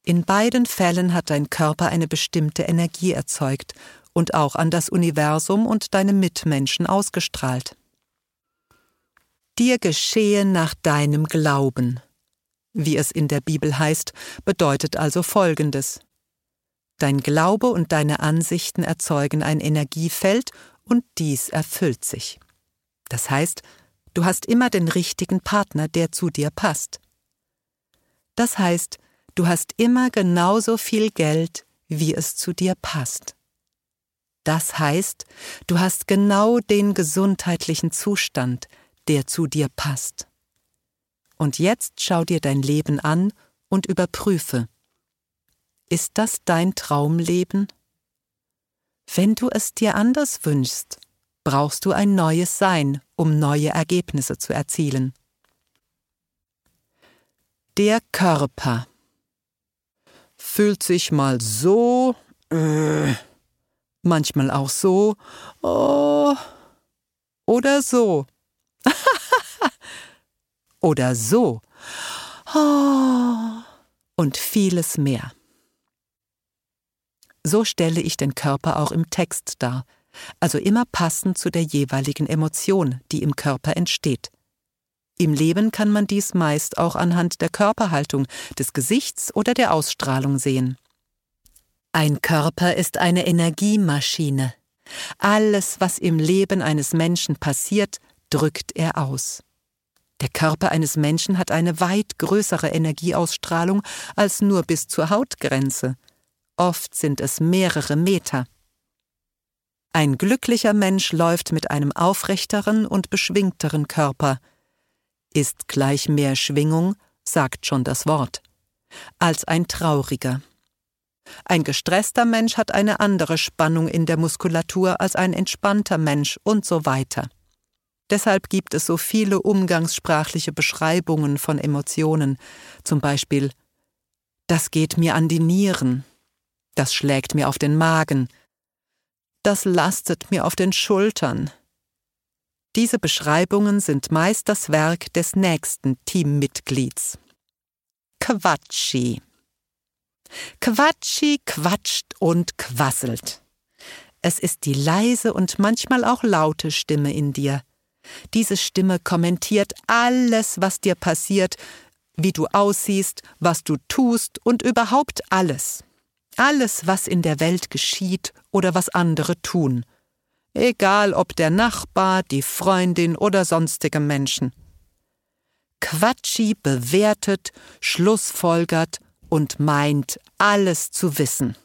In beiden Fällen hat dein Körper eine bestimmte Energie erzeugt und auch an das Universum und deine Mitmenschen ausgestrahlt. Dir geschehe nach deinem Glauben. Wie es in der Bibel heißt, bedeutet also Folgendes: Dein Glaube und deine Ansichten erzeugen ein Energiefeld und dies erfüllt sich. Das heißt, du hast immer den richtigen Partner, der zu dir passt. Das heißt, du hast immer genauso viel Geld, wie es zu dir passt. Das heißt, du hast genau den gesundheitlichen Zustand, der zu dir passt. Und jetzt schau dir dein Leben an und überprüfe: Ist das dein Traumleben? Wenn du es dir anders wünschst, brauchst du ein neues Sein, um neue Ergebnisse zu erzielen. Der Körper fühlt sich mal so, manchmal auch so, oder so. Oder so. Und vieles mehr. So stelle ich den Körper auch im Text dar, also immer passend zu der jeweiligen Emotion, die im Körper entsteht. Im Leben kann man dies meist auch anhand der Körperhaltung, des Gesichts oder der Ausstrahlung sehen. Ein Körper ist eine Energiemaschine. Alles, was im Leben eines Menschen passiert, drückt er aus. Der Körper eines Menschen hat eine weit größere Energieausstrahlung als nur bis zur Hautgrenze. Oft sind es mehrere Meter. Ein glücklicher Mensch läuft mit einem aufrechteren und beschwingteren Körper. Ist gleich mehr Schwingung, sagt schon das Wort, als ein trauriger. Ein gestresster Mensch hat eine andere Spannung in der Muskulatur als ein entspannter Mensch und so weiter. Deshalb gibt es so viele umgangssprachliche Beschreibungen von Emotionen, zum Beispiel: Das geht mir an die Nieren, das schlägt mir auf den Magen, das lastet mir auf den Schultern. Diese Beschreibungen sind meist das Werk des nächsten Teammitglieds. Quatschi. Quatschi quatscht und quasselt. Es ist die leise und manchmal auch laute Stimme in dir. Diese Stimme kommentiert alles, was dir passiert, wie du aussiehst, was du tust und überhaupt alles. Alles, was in der Welt geschieht oder was andere tun. Egal ob der Nachbar, die Freundin oder sonstige Menschen. Quatschi bewertet, schlussfolgert und meint, alles zu wissen.